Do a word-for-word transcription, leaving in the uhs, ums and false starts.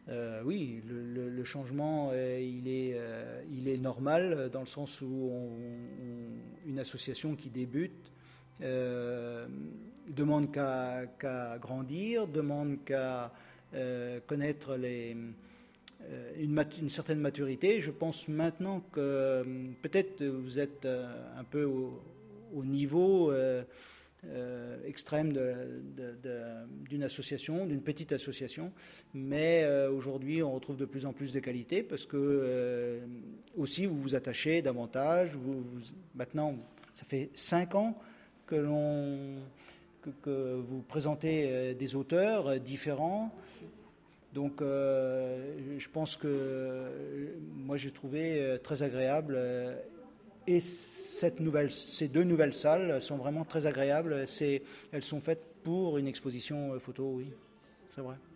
Euh, oui, le, le, le changement, euh, il, est, euh, il est normal dans le sens où on, on, une association qui débute euh, demande qu'à, qu'à grandir, demande qu'à euh, connaître les, euh, une, mat- une certaine maturité. Je pense maintenant que euh, peut-être vous êtes euh, un peu au, au niveau euh, euh, extrême de, de, de, d'une association, d'une petite association, mais euh, aujourd'hui on retrouve de plus en plus de qualité parce que euh, aussi vous vous attachez davantage. Vous, vous, maintenant, ça fait cinq ans que l'on que, que vous présentez euh, des auteurs euh, différents. Donc, euh, je pense que euh, moi j'ai trouvé euh, très agréable euh, et cette nouvelle, ces deux nouvelles salles sont vraiment très agréables. C'est, elles sont faites pour une exposition photo, oui, c'est vrai.